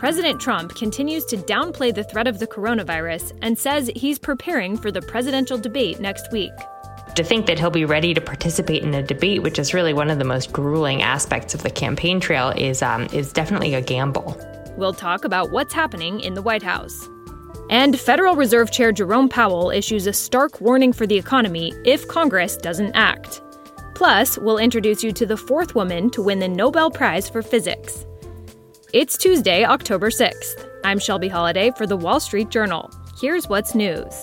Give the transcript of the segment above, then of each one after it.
President Trump continues to downplay the threat of the coronavirus and says he's preparing for the presidential debate next week. To think that he'll be ready to participate in a debate, which is really one of the most grueling aspects of the campaign trail, is definitely a gamble. We'll talk about what's happening in the White House. And Federal Reserve Chair Jerome Powell issues a stark warning for the economy if Congress doesn't act. Plus, we'll introduce you to the fourth woman to win the Nobel Prize for Physics. It's Tuesday, October 6th. I'm Shelby Holiday for The Wall Street Journal. Here's what's news.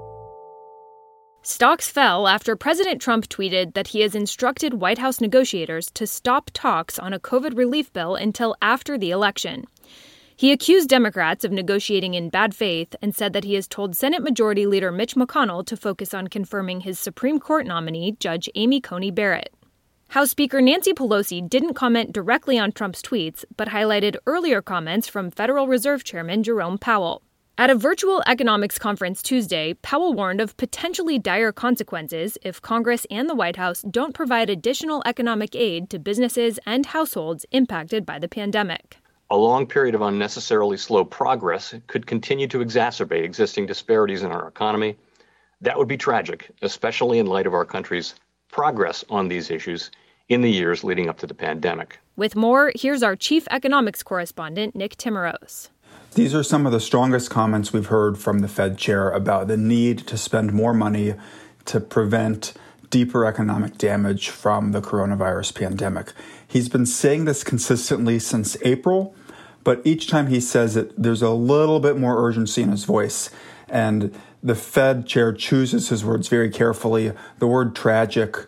Stocks fell after President Trump tweeted that he has instructed White House negotiators to stop talks on a COVID relief bill until after the election. He accused Democrats of negotiating in bad faith and said that he has told Senate Majority Leader Mitch McConnell to focus on confirming his Supreme Court nominee, Judge Amy Coney Barrett. House Speaker Nancy Pelosi didn't comment directly on Trump's tweets, but highlighted earlier comments from Federal Reserve Chairman Jerome Powell. At a virtual economics conference Tuesday, Powell warned of potentially dire consequences if Congress and the White House don't provide additional economic aid to businesses and households impacted by the pandemic. A long period of unnecessarily slow progress could continue to exacerbate existing disparities in our economy. That would be tragic, especially in light of our country's progress on these issues in the years leading up to the pandemic. With more, here's our chief economics correspondent, Nick Timmeros. These are some of the strongest comments we've heard from the Fed chair about the need to spend more money to prevent deeper economic damage from the coronavirus pandemic. He's been saying this consistently since April, but each time he says it, there's a little bit more urgency in his voice. And the Fed chair chooses his words very carefully. The word tragic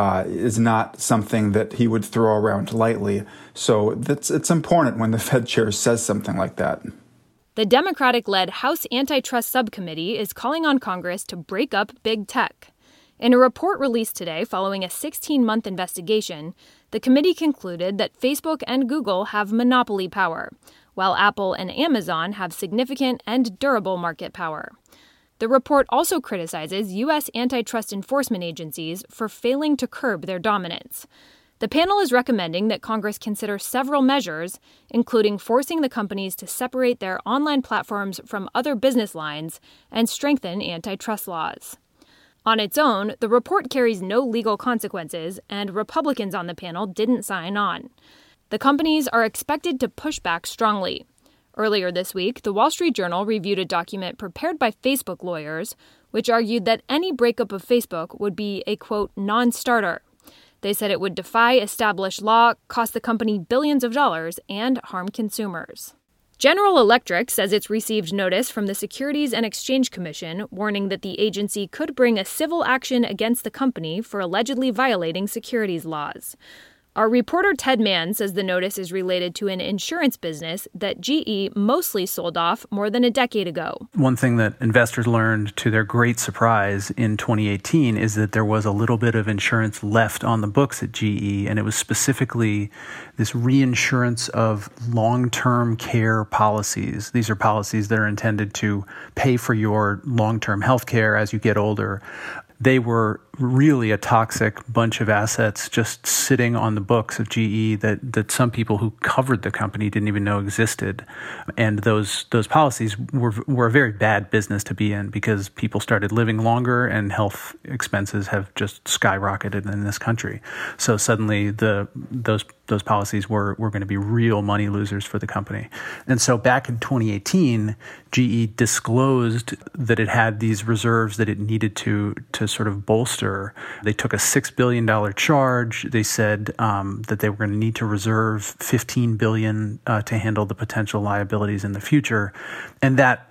is not something that he would throw around lightly. So it's important when the Fed chair says something like that. The Democratic-led House Antitrust Subcommittee is calling on Congress to break up big tech. In a report released today following a 16-month investigation, the committee concluded that Facebook and Google have monopoly power, while Apple and Amazon have significant and durable market power. The report also criticizes U.S. antitrust enforcement agencies for failing to curb their dominance. The panel is recommending that Congress consider several measures, including forcing the companies to separate their online platforms from other business lines and strengthen antitrust laws. On its own, the report carries no legal consequences, and Republicans on the panel didn't sign on. The companies are expected to push back strongly. Earlier this week, the Wall Street Journal reviewed a document prepared by Facebook lawyers, which argued that any breakup of Facebook would be a, quote, non-starter. They said it would defy established law, cost the company billions of dollars, and harm consumers. General Electric says it's received notice from the Securities and Exchange Commission warning that the agency could bring a civil action against the company for allegedly violating securities laws. Our reporter Ted Mann says the notice is related to an insurance business that GE mostly sold off more than a decade ago. One thing that investors learned to their great surprise in 2018 is that there was a little bit of insurance left on the books at GE, and it was specifically this reinsurance of long-term care policies. These are policies that are intended to pay for your long-term health care as you get older. They were really a toxic bunch of assets just sitting on the books of GE that some people who covered the company didn't even know existed. And those policies were a very bad business to be in because people started living longer and health expenses have just skyrocketed in this country. So suddenly those policies were going to be real money losers for the company. And so back in 2018, GE disclosed that it had these reserves that it needed to sort of bolster. They took a $6 billion charge. They said that they were going to need to reserve $15 billion to handle the potential liabilities in the future. And that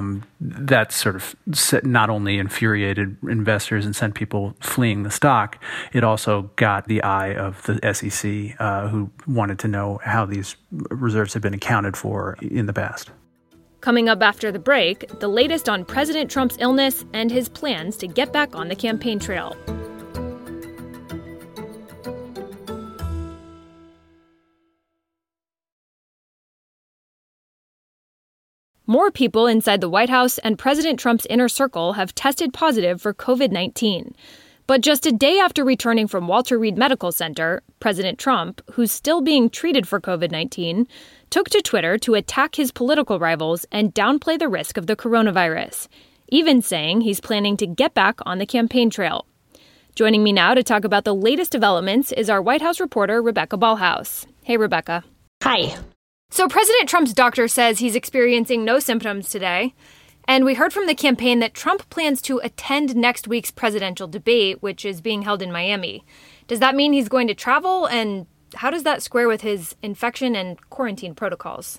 sort of not only infuriated investors and sent people fleeing the stock, it also got the eye of the SEC, who wanted to know how these reserves had been accounted for in the past. Coming up after the break, the latest on President Trump's illness and his plans to get back on the campaign trail. More people inside the White House and President Trump's inner circle have tested positive for COVID-19. But just a day after returning from Walter Reed Medical Center, President Trump, who's still being treated for COVID-19, took to Twitter to attack his political rivals and downplay the risk of the coronavirus, even saying he's planning to get back on the campaign trail. Joining me now to talk about the latest developments is our White House reporter, Rebecca Ballhaus. Hey, Rebecca. Hi. So President Trump's doctor says he's experiencing no symptoms today. And we heard from the campaign that Trump plans to attend next week's presidential debate, which is being held in Miami. Does that mean he's going to travel? And how does that square with his infection and quarantine protocols?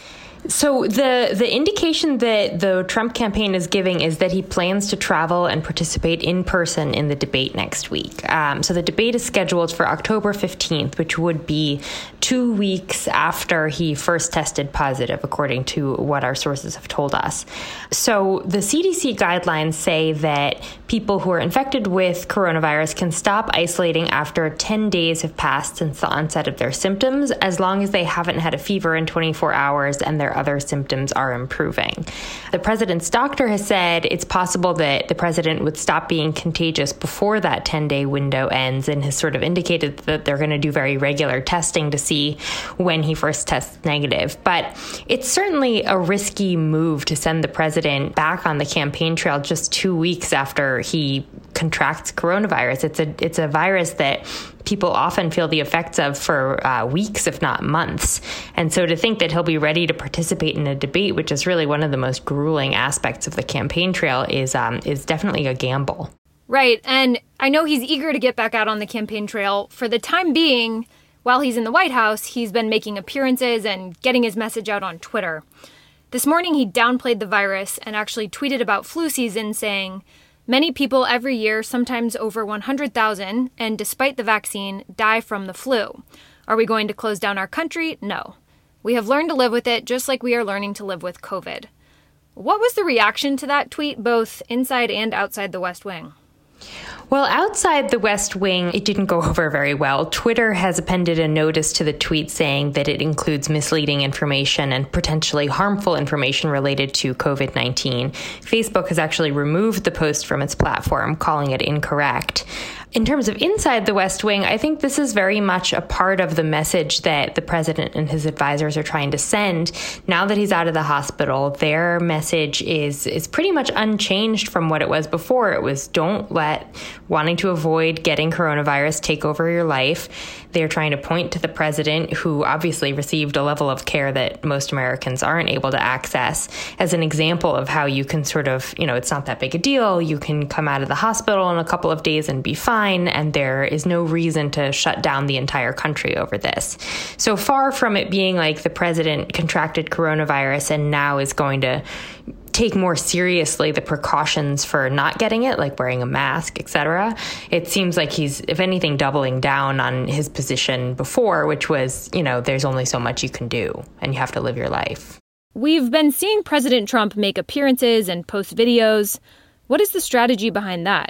So the indication that the Trump campaign is giving is that he plans to travel and participate in person in the debate next week. So the debate is scheduled for October 15th, which would be 2 weeks after he first tested positive, according to what our sources have told us. So the CDC guidelines say that people who are infected with coronavirus can stop isolating after 10 days have passed since the onset of their symptoms, as long as they haven't had a fever in 24 hours and their other symptoms are improving. The president's doctor has said it's possible that the president would stop being contagious before that 10-day window ends, and has sort of indicated that they're going to do very regular testing to see when he first tests negative. But it's certainly a risky move to send the president back on the campaign trail just 2 weeks after he contracts coronavirus. It's a virus that people often feel the effects of for weeks, if not months. And so to think that he'll be ready to participate in a debate, which is really one of the most grueling aspects of the campaign trail, is definitely a gamble. Right. And I know he's eager to get back out on the campaign trail. For the time being, while he's in the White House, he's been making appearances and getting his message out on Twitter. This morning, he downplayed the virus and actually tweeted about flu season, saying, "Many people every year, sometimes over 100,000, and despite the vaccine, die from the flu. Are we going to close down our country? No. We have learned to live with it just like we are learning to live with COVID." What was the reaction to that tweet, both inside and outside the West Wing? Well, outside the West Wing, it didn't go over very well. Twitter has appended a notice to the tweet saying that it includes misleading information and potentially harmful information related to COVID-19. Facebook has actually removed the post from its platform, calling it incorrect. In terms of inside the West Wing, I think this is very much a part of the message that the president and his advisors are trying to send. Now that he's out of the hospital, their message is pretty much unchanged from what it was before. It was don't let wanting to avoid getting coronavirus take over your life. They're trying to point to the president, who obviously received a level of care that most Americans aren't able to access, as an example of how you can sort of, it's not that big a deal. You can come out of the hospital in a couple of days and be fine, and there is no reason to shut down the entire country over this. So far from it being like the president contracted coronavirus and now is going to take more seriously the precautions for not getting it, like wearing a mask, etc. It seems like he's, if anything, doubling down on his position before, which was, there's only so much you can do and you have to live your life. We've been seeing President Trump make appearances and post videos. What is the strategy behind that?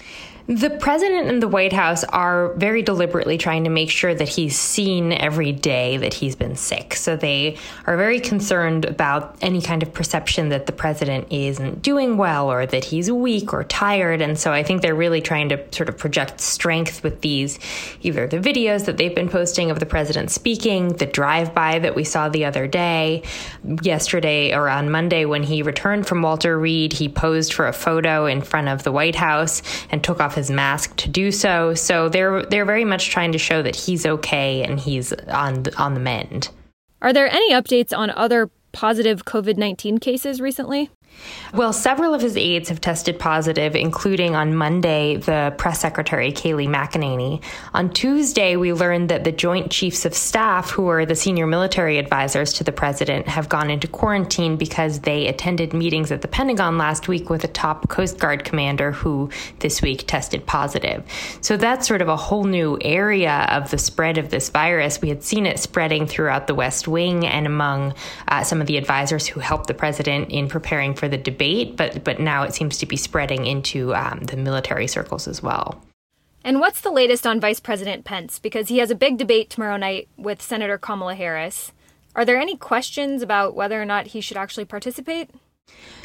The president and the White House are very deliberately trying to make sure that he's seen every day that he's been sick. So they are very concerned about any kind of perception that the president isn't doing well or that he's weak or tired. And so I think they're really trying to sort of project strength with these, either the videos that they've been posting of the president speaking, the drive-by that we saw the other day, yesterday or on Monday when he returned from Walter Reed, he posed for a photo in front of the White House and took off his mask to do so. So they're very much trying to show that he's okay and he's on the mend. Are there any updates on other positive COVID-19 cases recently? Well, several of his aides have tested positive, including on Monday, the press secretary, Kayleigh McEnany. On Tuesday, we learned that the Joint Chiefs of Staff, who are the senior military advisors to the president, have gone into quarantine because they attended meetings at the Pentagon last week with a top Coast Guard commander who this week tested positive. So that's sort of a whole new area of the spread of this virus. We had seen it spreading throughout the West Wing and among some of the advisors who helped the president in preparing for the debate, but now it seems to be spreading into the military circles as well. And what's the latest on Vice President Pence? Because he has a big debate tomorrow night with Senator Kamala Harris. Are there any questions about whether or not he should actually participate?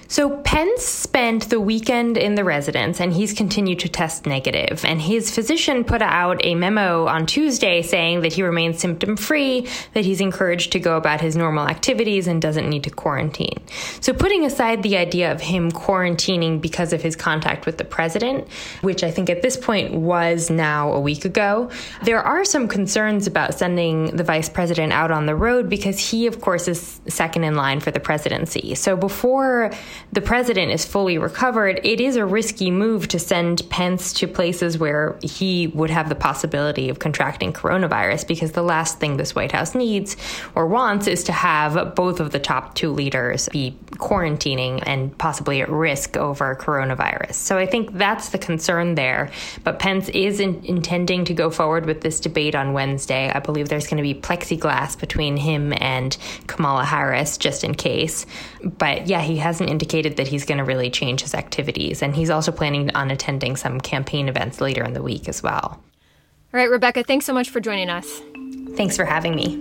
So Pence spent the weekend in the residence, and he's continued to test negative. And his physician put out a memo on Tuesday saying that he remains symptom-free, that he's encouraged to go about his normal activities and doesn't need to quarantine. So putting aside the idea of him quarantining because of his contact with the president, which I think at this point was now a week ago, there are some concerns about sending the vice president out on the road because he, of course, is second in line for the presidency. So before the president is fully recovered, it is a risky move to send Pence to places where he would have the possibility of contracting coronavirus, because the last thing this White House needs or wants is to have both of the top two leaders be quarantining and possibly at risk over coronavirus. So I think that's the concern there. But Pence is intending to go forward with this debate on Wednesday. I believe there's going to be plexiglass between him and Kamala Harris, just in case. But yeah, he hasn't indicated that he's going to really change his activities. And he's also planning on attending some campaign events later in the week as well. All right, Rebecca, thanks so much for joining us. Thanks for having me.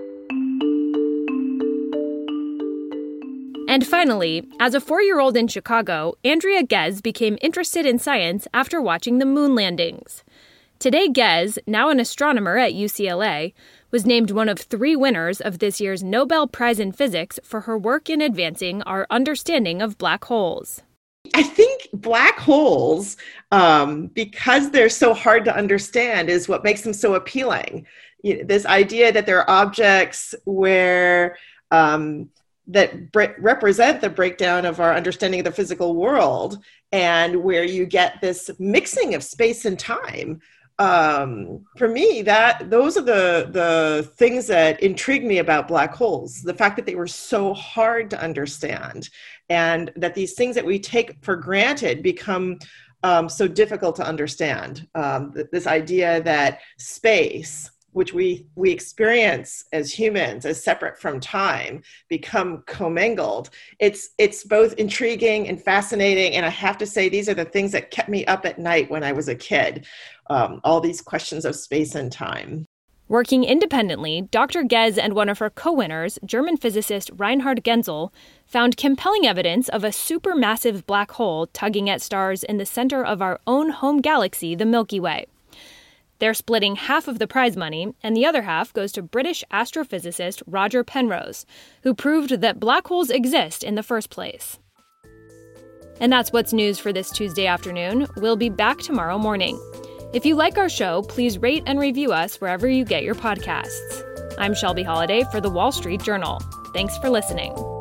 And finally, as a 4-year-old in Chicago, Andrea Ghez became interested in science after watching the moon landings. Today, Ghez, now an astronomer at UCLA, was named one of 3 winners of this year's Nobel Prize in Physics for her work in advancing our understanding of black holes. I think black holes, because they're so hard to understand, is what makes them so appealing. This idea that there are objects where that represent the breakdown of our understanding of the physical world, and where you get this mixing of space and time. For me, those are the things that intrigue me about black holes. The fact that they were so hard to understand, and that these things that we take for granted become so difficult to understand. This idea that space, which we experience as humans as separate from time, become commingled. It's both intriguing and fascinating. And I have to say, these are the things that kept me up at night when I was a kid. All these questions of space and time. Working independently, Dr. Ghez and one of her co-winners, German physicist Reinhard Genzel, found compelling evidence of a supermassive black hole tugging at stars in the center of our own home galaxy, the Milky Way. They're splitting half of the prize money, and the other half goes to British astrophysicist Roger Penrose, who proved that black holes exist in the first place. And that's what's news for this Tuesday afternoon. We'll be back tomorrow morning. If you like our show, please rate and review us wherever you get your podcasts. I'm Shelby Holliday for The Wall Street Journal. Thanks for listening.